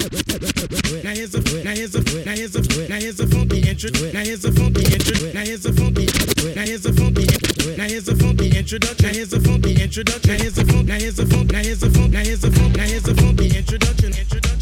funky intro. Now here's a funky intro. Now here's a funky. Now here's a funky. Now here's a funky introduction. Now here's a funky introduction. Now here's a funk. Now here's a funk. Now here's a funk. Now here's a funk. Now here's a funky introduction.